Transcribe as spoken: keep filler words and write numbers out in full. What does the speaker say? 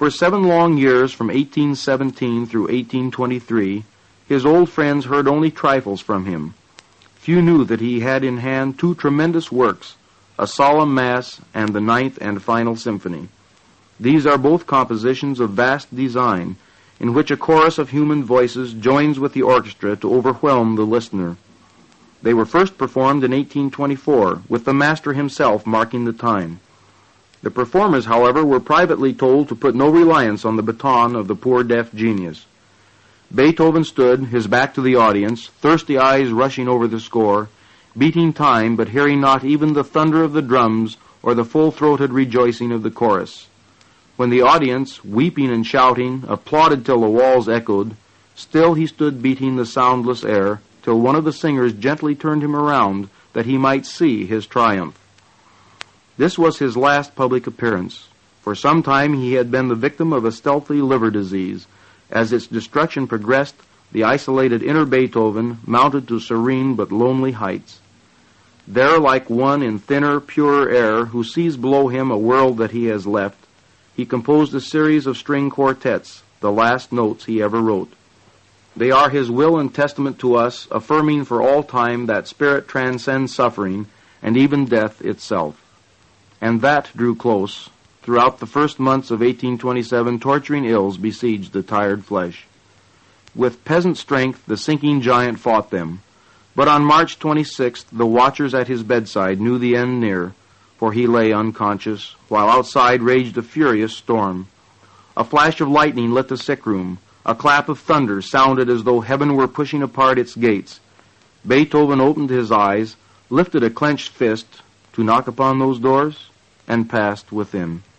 For seven long years, from eighteen seventeen through eighteen twenty-three, his old friends heard only trifles from him. Few knew that he had in hand two tremendous works, a solemn mass and the Ninth and Final Symphony. These are both compositions of vast design, in which a chorus of human voices joins with the orchestra to overwhelm the listener. They were first performed in eighteen twenty-four, with the master himself marking the time. The performers, however, were privately told to put no reliance on the baton of the poor deaf genius. Beethoven stood, his back to the audience, thirsty eyes rushing over the score, beating time, but hearing not even the thunder of the drums or the full-throated rejoicing of the chorus. When the audience, weeping and shouting, applauded till the walls echoed, still he stood beating the soundless air, till one of the singers gently turned him around that he might see his triumph. This was his last public appearance. For some time he had been the victim of a stealthy liver disease. As its destruction progressed, the isolated inner Beethoven mounted to serene but lonely heights. There, like one in thinner, purer air who sees below him a world that he has left, he composed a series of string quartets, the last notes he ever wrote. They are his will and testament to us, affirming for all time that spirit transcends suffering and even death itself. And that drew close. Throughout the first months of eighteen twenty-seven, torturing ills besieged the tired flesh. With peasant strength, the sinking giant fought them. But on March twenty-sixth, the watchers at his bedside knew the end near, for he lay unconscious, while outside raged a furious storm. A flash of lightning lit the sick room. A clap of thunder sounded as though heaven were pushing apart its gates. Beethoven opened his eyes, lifted a clenched fist to knock upon those doors, and passed within.